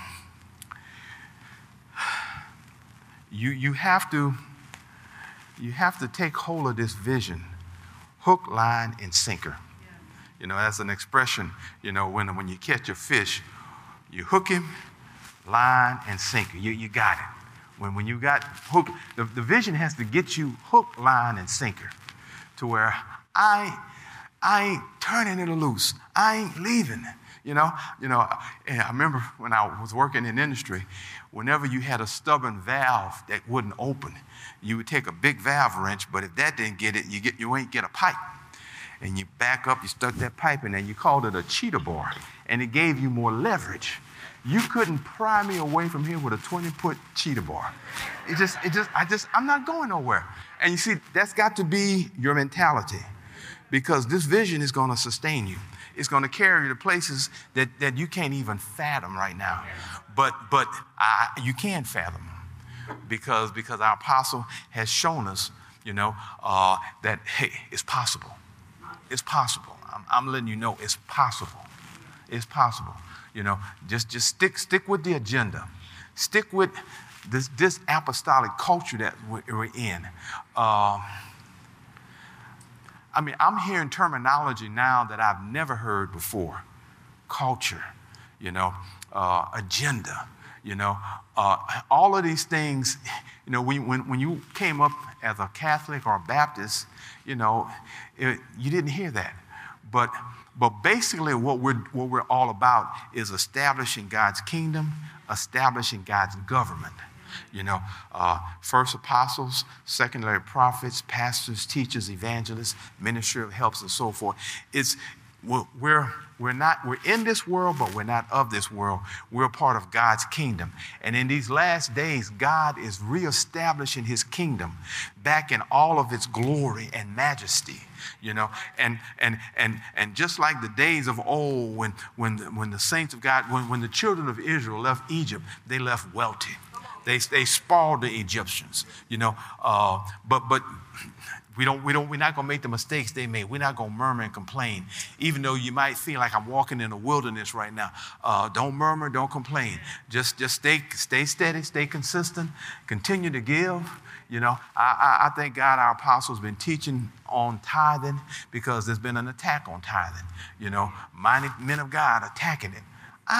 you have to take hold of this vision, hook, line, and sinker. That's an expression. When you catch a fish, you hook him, line, and sinker. You got it. When you got hook, the vision has to get you hook, line, and sinker, to where I ain't turning it loose. I ain't leaving. And I remember when I was working in industry, whenever you had a stubborn valve that wouldn't open, you would take a big valve wrench, but if that didn't get it, you ain't get a pipe. And you back up, you stuck that pipe in there, you called it a cheetah bar, and it gave you more leverage. You couldn't pry me away from here with a 20-foot cheetah bar. I'm not going nowhere. And you see, that's got to be your mentality, because this vision is going to sustain you. It's going to carry you to places that you can't even fathom right now. But you can fathom them, because our apostle has shown us, that, hey, it's possible. It's possible. I'm letting you know it's possible. It's possible. Just stick with the agenda. Stick with this apostolic culture that we're in. I'm hearing terminology now that I've never heard before. Culture, agenda, all of these things. When you came up as a Catholic or a Baptist, you didn't hear that. But basically what we're all about is establishing God's kingdom, establishing God's government. First apostles, secondary prophets, pastors, teachers, evangelists, ministry of helps, and so forth. We're in this world, but we're not of this world. We're part of God's kingdom. And in these last days, God is reestablishing his kingdom back in all of its glory and majesty. And just like the days of old when the saints of God, when the children of Israel left Egypt, they left wealthy. They spoiled the Egyptians, but we're not going to make the mistakes they made. We're not going to murmur and complain, even though you might feel like I'm walking in the wilderness right now. Don't murmur, don't complain. Just stay steady, stay consistent, continue to give. I thank God our apostles been teaching on tithing, because there's been an attack on tithing. Mighty men of God attacking it.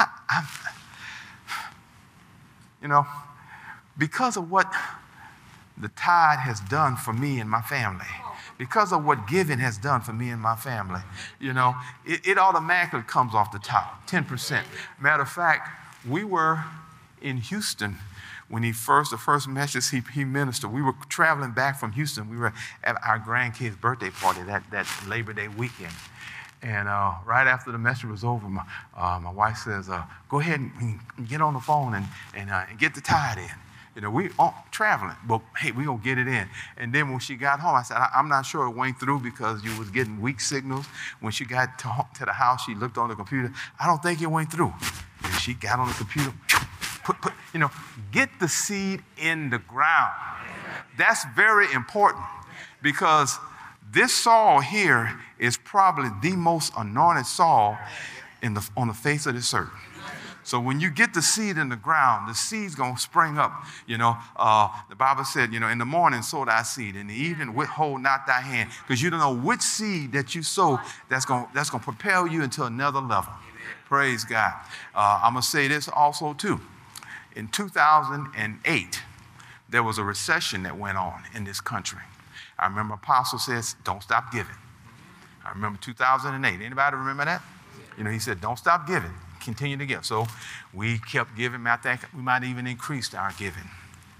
Because of what the tithe has done for me and my family, because of what giving has done for me and my family, it automatically comes off the top, 10%. Matter of fact, we were in Houston when the first message he ministered. We were traveling back from Houston. We were at our grandkids' birthday party that Labor Day weekend. And right after the message was over, my wife says, go ahead and get on the phone and get the tithe in. We aren't traveling, but hey, we're going to get it in. And then when she got home, I said, I'm not sure it went through because you was getting weak signals. When she got to the house, she looked on the computer. I don't think it went through. And she got on the computer, get the seed in the ground. That's very important, because this soil here is probably the most anointed soil on the face of this earth. So when you get the seed in the ground, the seed's going to spring up. The Bible said, in the morning sow thy seed, in the evening withhold not thy hand, because you don't know which seed that you sow that's going to propel you into another level. Praise God. I'm going to say this also too. In 2008, there was a recession that went on in this country. I remember Apostle says, don't stop giving. I remember 2008. Anybody remember that? He said, don't stop giving. Continue to give. So we kept giving. I think we might even increased our giving.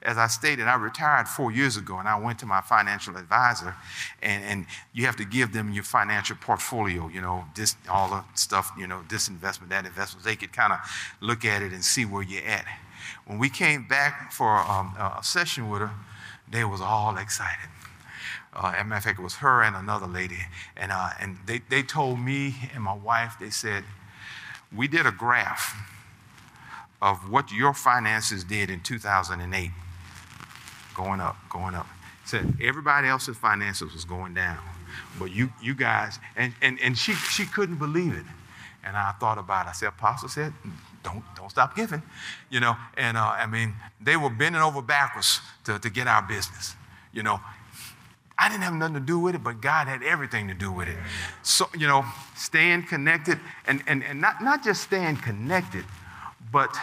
as I stated, I retired 4 years ago, and I went to my financial advisor, and you have to give them your financial portfolio, this, all the stuff, this investment, that investment. They could kind of look at it and see where you're at. When we came back for a session with her, they was all excited. As a matter of fact, it was her and another lady, and they told me and my wife, they said, we did a graph of what your finances did in 2008, going up. Said everybody else's finances was going down, but you guys, and she couldn't believe it. And I thought about it. I said, Apostle said, don't stop giving, and they were bending over backwards to get our business, I didn't have nothing to do with it, but God had everything to do with it. So, staying connected, and not just staying connected, but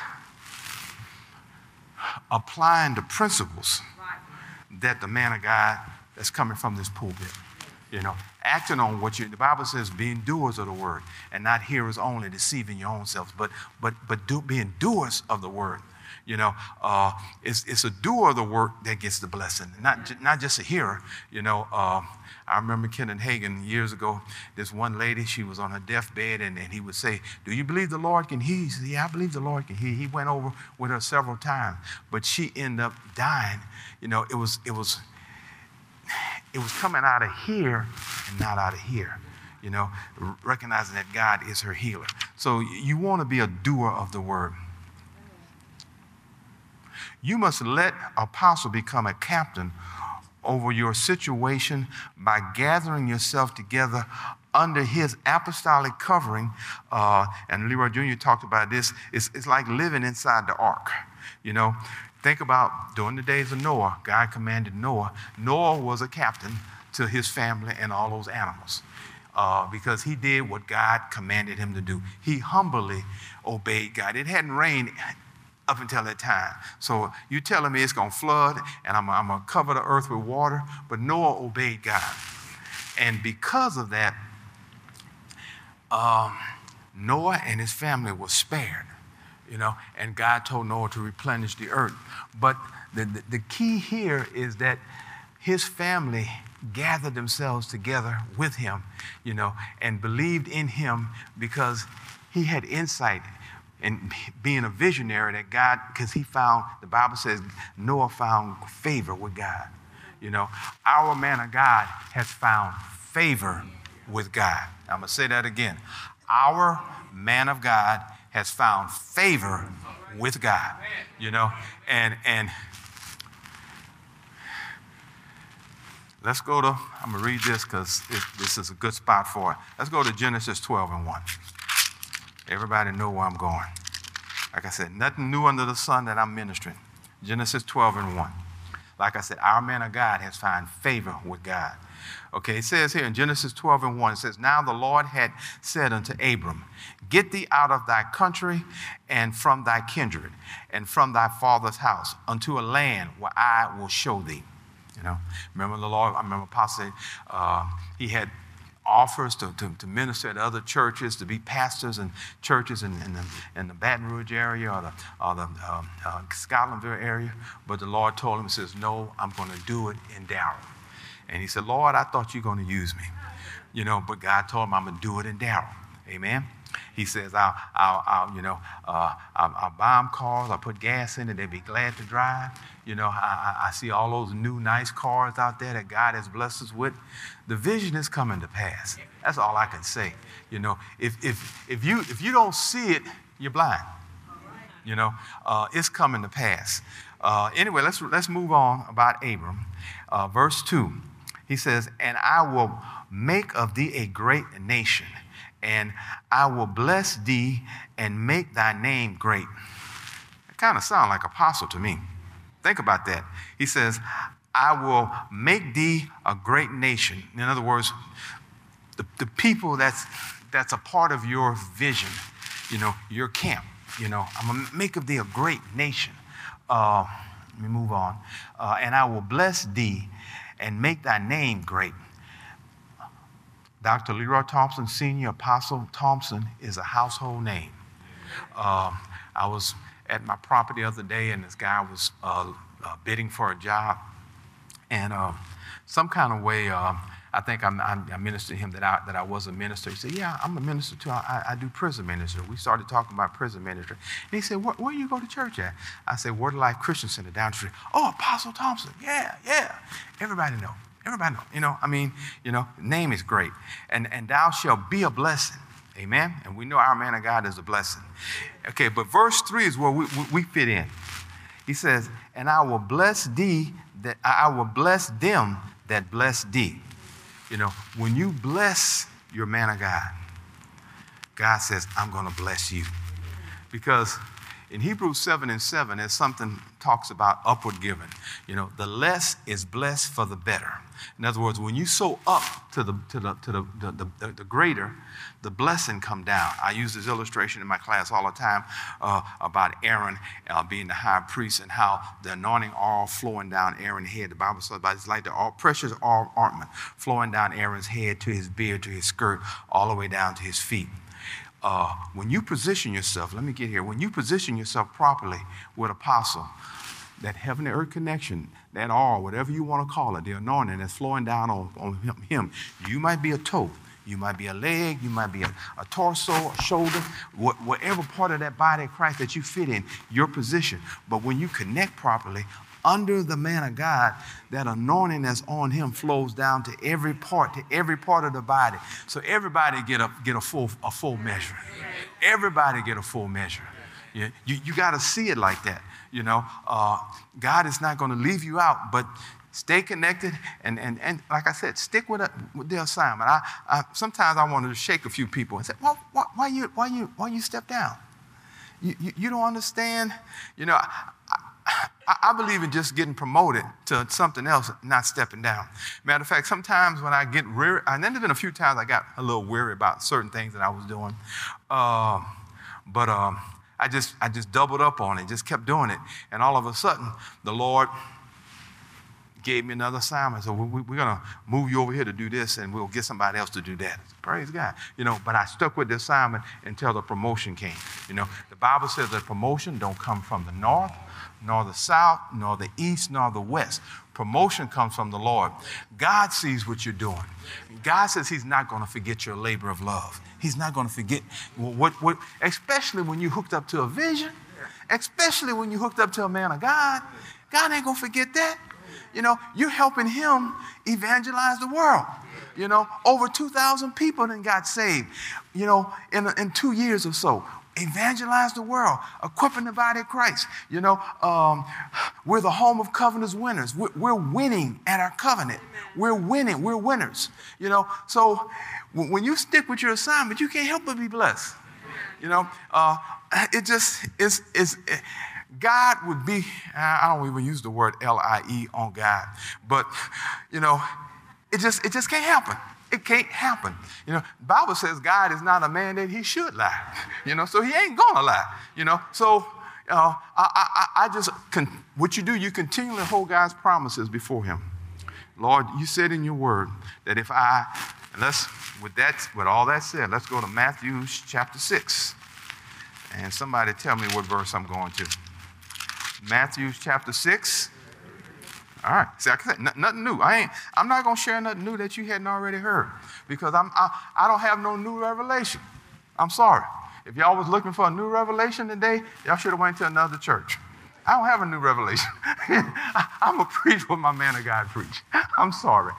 applying the principles that the man of God that's coming from this pulpit, acting on what the Bible says, being doers of the word and not hearers only, deceiving your own selves, but being doers of the word. It's a doer of the work that gets the blessing, not just a hearer. I remember Kenneth Hagin years ago, this one lady, she was on her deathbed, and he would say, do you believe the Lord can heal? He said, yeah, I believe the Lord can heal. He went over with her several times, but she ended up dying. It was coming out of here and not out of here, recognizing that God is her healer. So you want to be a doer of the word. You must let Apostle become a captain over your situation by gathering yourself together under his apostolic covering. And Leroy Jr. talked about this. It's like living inside the ark. Think about during the days of Noah, God commanded Noah. Noah was a captain to his family and all those animals because he did what God commanded him to do. He humbly obeyed God. It hadn't rained up until that time. So you telling me it's going to flood and I'm going to cover the earth with water, but Noah obeyed God. And because of that, Noah and his family were spared, and God told Noah to replenish the earth. But the key here is that his family gathered themselves together with him, and believed in him because he had insight. And being a visionary that God, because the Bible says Noah found favor with God. Our man of God has found favor with God. I'm going to say that again. Our man of God has found favor with God. And let's go to, I'm going to read this because this is a good spot for it. Let's go to Genesis 12:1. Everybody know where I'm going. Like I said, nothing new under the sun that I'm ministering. Genesis 12:1. Like I said, our man of God has found favor with God. Okay, it says here in Genesis 12:1, it says, now the Lord had said unto Abram, get thee out of thy country and from thy kindred and from thy father's house unto a land where I will show thee. Remember the Lord, I remember Apostle said, he had offers to minister at other churches, to be pastors in churches in the Baton Rouge area or the Scotlandville area. But the Lord told him, he says, no, I'm going to do it in Darrell. And he said, Lord, I thought you were going to use me. But God told him I'm going to do it in Darrell. Amen. He says, I'll buy them cars, I'll put gas in it, they'd be glad to drive. I see all those new nice cars out there that God has blessed us with. The vision is coming to pass. That's all I can say. If you don't see it, you're blind. It's coming to pass. Anyway, let's move on about Abram. Verse 2, he says, and I will make of thee a great nation, and I will bless thee and make thy name great. It kind of sounds like apostle to me. Think about that. He says, I will make thee a great nation. In other words, the people that's a part of your vision, your camp. I'm going to make of thee a great nation. Let me move on. And I will bless thee and make thy name great. Dr. Leroy Thompson, Senior Apostle Thompson, is a household name. I was at my property the other day, and this guy was bidding for a job. And some kind of way, I think I ministered to him that I was a minister. He said, yeah, I'm a minister too. I do prison ministry. We started talking about prison ministry. And he said, where you go to church at? I said, Word of Life Christian Center down the street. Oh, Apostle Thompson. Yeah. Everybody know. Name is great. And thou shalt be a blessing. Amen. And we know our man of God is a blessing. Okay, but verse 3 is where we fit in. He says, and I will bless thee, that I will bless them that bless thee. When you bless your man of God, God says, I'm going to bless you. Because in Hebrews 7:7, there's something talks about upward giving. The less is blessed for the better. In other words, when you sow up to the greater, the blessing come down. I use this illustration in my class all the time about Aaron being the high priest and how the anointing oil flowing down Aaron's head. The Bible says about it's like the precious oil ointment flowing down Aaron's head to his beard, to his skirt, all the way down to his feet. When you position yourself, when you position yourself properly with apostle, that heaven and earth connection, that oil, whatever you want to call it, the anointing that's flowing down on him, you might be a toe, you might be a leg, you might be a torso, a shoulder, whatever part of that body of Christ that you fit in, your position. But when you connect properly, under the man of God, that anointing that's on him flows down to every part of the body. So everybody get a full measure. Everybody get a full measure. Yeah, you got to see it like that. God is not going to leave you out, but stay connected and like I said, stick with the assignment. Sometimes I want to shake a few people and say, well, why you step down? You don't understand. I believe in just getting promoted to something else, not stepping down. Matter of fact, sometimes when I get weary, and then there's been a few times I got a little weary about certain things that I was doing, but I just doubled up on it, just kept doing it, and all of a sudden, the Lord gave me another assignment. So we're going to move you over here to do this, and we'll get somebody else to do that. Praise God. But I stuck with the assignment until the promotion came. The Bible says that promotion don't come from the north, nor the south, nor the east, nor the west. Promotion comes from the Lord. God sees what you're doing. God says he's not going to forget your labor of love. He's not going to forget what, especially when you hooked up to a vision, especially when you hooked up to a man of God. God ain't going to forget that. You're helping him evangelize the world. Over 2,000 people then got saved, in 2 years or so. Evangelize the world, equipping the body of Christ. We're the home of covenants winners. We're winning at our covenant. We're winning. We're winners. So when you stick with your assignment, you can't help but be blessed. It just is. God would be, I don't even use the word L-I-E on God, but, it just can't happen. It can't happen. The Bible says God is not a man that he should lie, so he ain't gonna lie, So what you do, you continually hold God's promises before him. Lord, you said in your word that with all that said, let's go to Matthew chapter 6. And somebody tell me what verse I'm going to. Matthew chapter 6. All right. See, I can say nothing new. I'm not going to share nothing new that you hadn't already heard because I don't have no new revelation. I'm sorry. If y'all was looking for a new revelation today, y'all should have went to another church. I don't have a new revelation. I'm going to preach what my man of God preach. I'm sorry.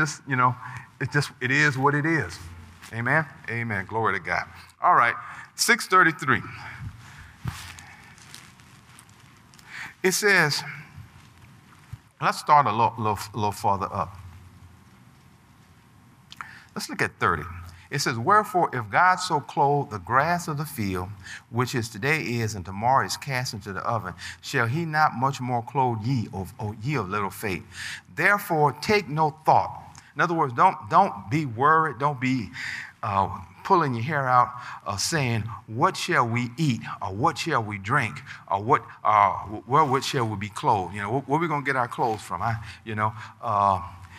It is what it is. Amen? Amen. Glory to God. All right. 6:33. It says, let's start a little farther up. Let's look at 30. It says, wherefore, if God so clothe the grass of the field, which is today is and tomorrow is cast into the oven, shall he not much more clothe ye of little faith? Therefore, take no thought. In other words, don't be worried. Don't be pulling your hair out, saying, what shall we eat, or what shall we drink, or what shall we be clothed? Where are we going to get our clothes from?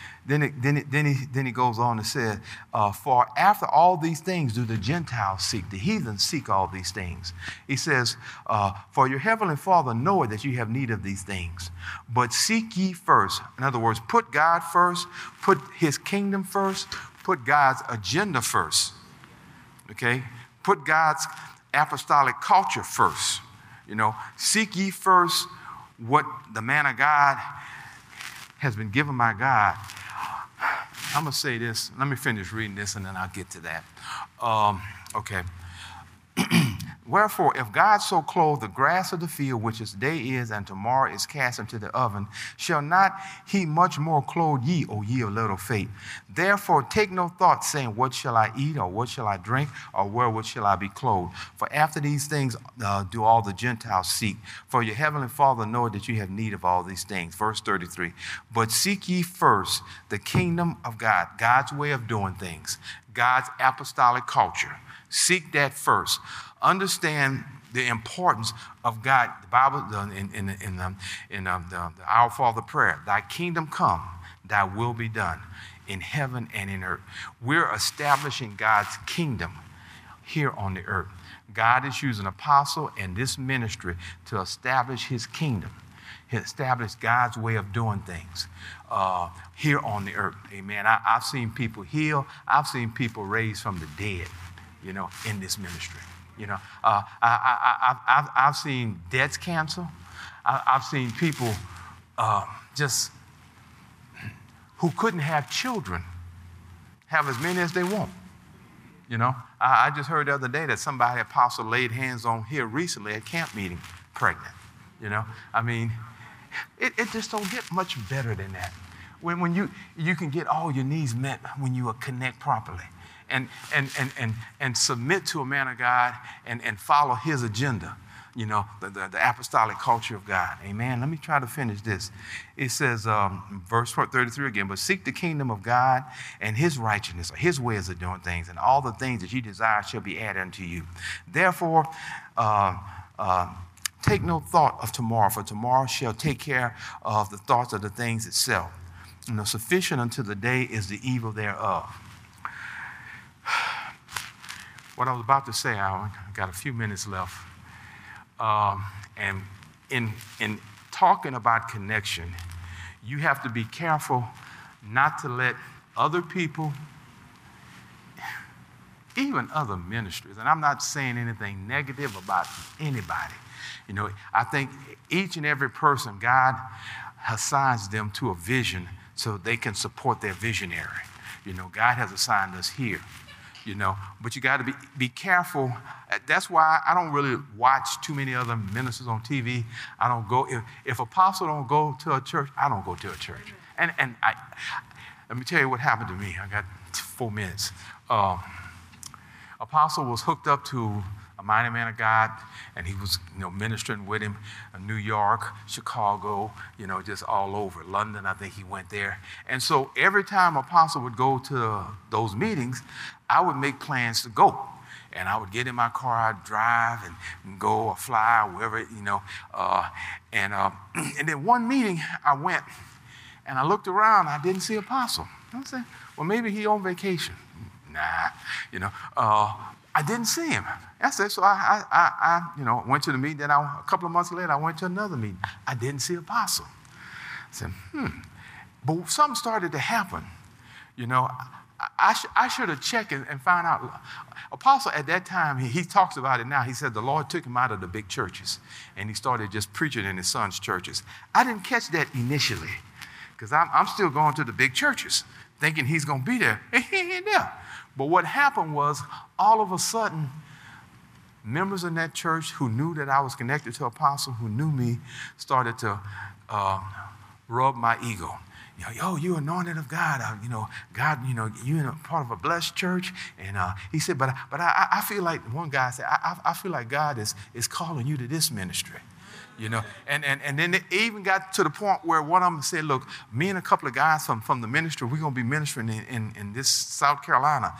Then he goes on to say, for after all these things do the Gentiles seek, the heathens seek all these things. He says, for your heavenly Father knoweth that you have need of these things. But seek ye first. In other words, put God first, put his kingdom first, put God's agenda first. Okay? Put God's apostolic culture first. Seek ye first what the man of God has been given by God. I'm going to say this. Let me finish reading this and then I'll get to that. Okay. Wherefore, if God so clothe the grass of the field, which is day is and tomorrow is cast into the oven, shall not he much more clothe ye, O ye of little faith? Therefore take no thought, saying, what shall I eat, or what shall I drink, or wherewith shall I be clothed? For after these things do all the Gentiles seek. For your heavenly Father knoweth that you have need of all these things. Verse 33, but seek ye first the kingdom of God, God's way of doing things, God's apostolic culture. Seek that first. Understand the importance of God. The Bible in the Our Father prayer, thy kingdom come, thy will be done in heaven and in earth. We're establishing God's kingdom here on the earth. God is using apostle and this ministry to establish his kingdom. He established God's way of doing things here on the earth. Amen. I've seen people heal. I've seen people raised from the dead, in this ministry. I've seen debts cancel. I've seen people just who couldn't have children have as many as they want. I just heard the other day that somebody, apostle, laid hands on here recently at camp meeting, pregnant. It just don't get much better than that. When you can get all your needs met when you connect properly. And submit to a man of God and follow his agenda, the apostolic culture of God. Amen. Let me try to finish this. It says, verse 33 again, but seek the kingdom of God and his righteousness, or his ways of doing things, and all the things that you desire shall be added unto you. Therefore, take no thought of tomorrow, for tomorrow shall take care of the thoughts of the things itself. Sufficient unto the day is the evil thereof. What I was about to say, I got a few minutes left. And in talking about connection, you have to be careful not to let other people, even other ministries, and I'm not saying anything negative about anybody. I think each and every person, God assigns them to a vision so they can support their visionary. God has assigned us here. But you got to be careful. That's why I don't really watch too mmany other ministers on TV. I don't go, if apostle don't go to a church, I don't go to a church. And let me tell you what happened to me. I got 4 minutes. Apostle was hooked up to a mighty man of God, and he was, ministering with him in New York, Chicago, just all over. London, I think he went there. And so every time Apostle would go to those meetings, I would make plans to go. And I would get in my car, I'd drive and go or fly, wherever, and then one meeting I went, and I looked around, I didn't see Apostle. I said, well, maybe he on vacation. Nah, I didn't see him. That's it. So I went to the meeting. Then a couple of months later, I went to another meeting. I didn't see Apostle. I said, But something started to happen. I should have checked and found out. Apostle at that time, he talks about it now. He said the Lord took him out of the big churches, and he started just preaching in his son's churches. I didn't catch that initially, because I'm still going to the big churches, thinking he's going to be there. He ain't there. But what happened was, all of a sudden, members in that church who knew that I was connected to Apostle, who knew me, started to rub my ego. You're anointed of God. God, you're a part of a blessed church. And he said, but I feel like, one guy said, I feel like God is calling you to this ministry. And then it even got to the point where one of them said, look, me and a couple of guys from the ministry, we're going to be ministering in this South Carolina.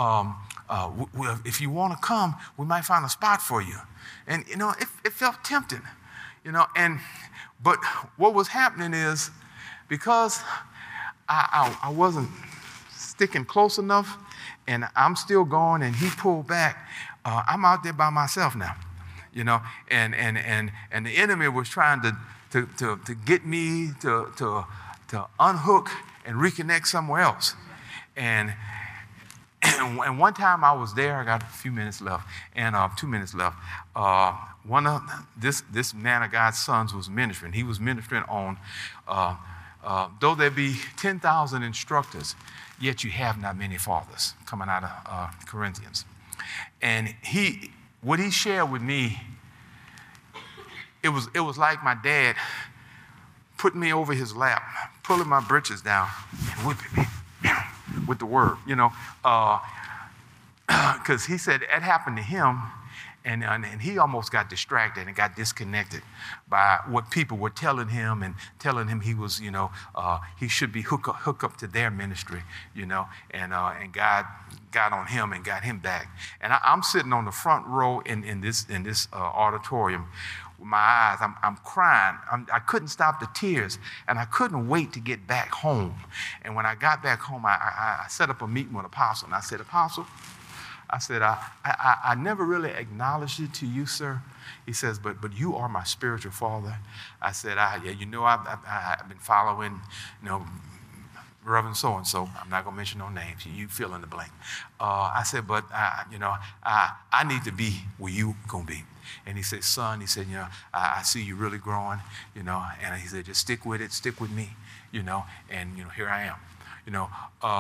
If you want to come, we might find a spot for you. And, it felt tempting, but what was happening is, because I wasn't sticking close enough, and I'm still going, and he pulled back. I'm out there by myself now, you know, and the enemy was trying to get me to unhook and reconnect somewhere else. And one time I was there, I got a few minutes left, and 2 minutes left. One of this man of God's sons was ministering. He was ministering on, though there be 10,000 instructors, yet you have not many fathers, coming out of Corinthians. And what he shared with me, it was like my dad putting me over his lap, pulling my britches down, and whipping me with the word, you know, because he said it happened to him, and he almost got distracted and got disconnected by what people were telling him and telling him he was, you know, he should be hook up to their ministry, you know, and God got on him and got him back. And I'm sitting on the front row in this auditorium. My eyes, I'm crying. I couldn't stop the tears, and I couldn't wait to get back home. And when I got back home, I set up a meeting with Apostle, and I said, Apostle, I said, I never really acknowledged it to you, sir. He says, but you are my spiritual father. I said, I've been following, you know, Reverend so-and-so. I'm not going to mention no names. You fill in the blank. I said, but, I need to be where you going to be. And he said, son, he said, you know, I see you really growing, you know, and he said, just stick with it, stick with me, you know, and, you know, here I am. You know,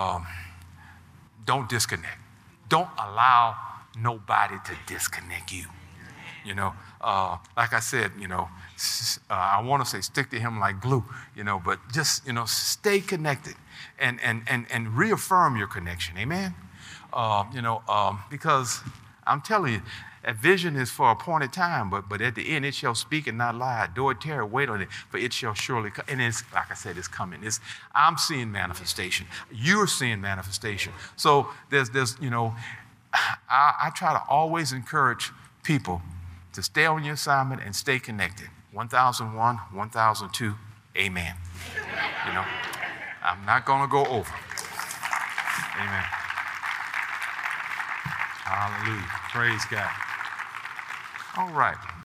don't disconnect. Don't allow nobody to disconnect you. You know, like I said, you know, I want to say stick to him like glue, you know, but just, you know, stay connected and reaffirm your connection. Amen. Because I'm telling you, that vision is for a appointed time, but at the end it shall speak and not lie. Do it, tarry, wait on it, for it shall surely come. And it's, like I said, it's coming. I'm seeing manifestation. You're seeing manifestation. So there's you know, I try to always encourage people to stay on your assignment and stay connected. 1001, 1002, amen. You know, I'm not going to go over. Amen. Hallelujah. Praise God. All right.